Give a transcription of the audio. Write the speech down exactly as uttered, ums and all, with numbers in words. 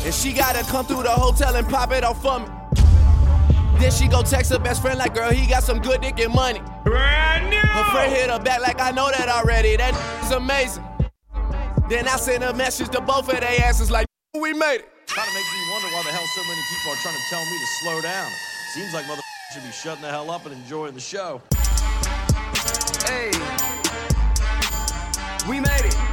And she gotta come through the hotel and pop it off for me. Then she go text her best friend like, girl, he got some good dick and money. Brand new. Her friend hit her back like, I know that already. That is amazing. Then I sent a message to both of their asses like, we made it. Kind of makes me wonder why the hell so many people are trying to tell me to slow down. Seems like mother should be shutting the hell up and enjoying the show. Hey, we made it.